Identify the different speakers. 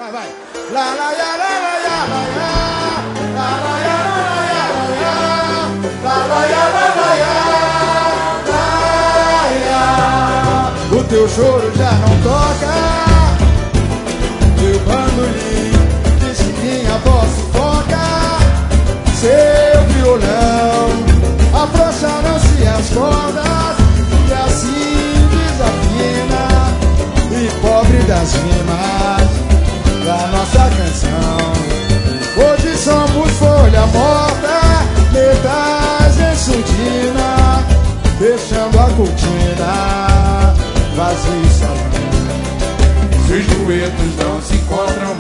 Speaker 1: Vai. La la ya la la ya la ya. La la ya la la ya la ya. La la ya la la ya. O teu choro já não toca. Teu bandolim diz que minha voz sufoca. Seu violão afrouxaram-se as cordas e assim desafina. E pobre das rimas da nossa canção, hoje somos folha morta, metais em surdina, deixando a cortina vazia e salão.
Speaker 2: Se os duetos não se encontram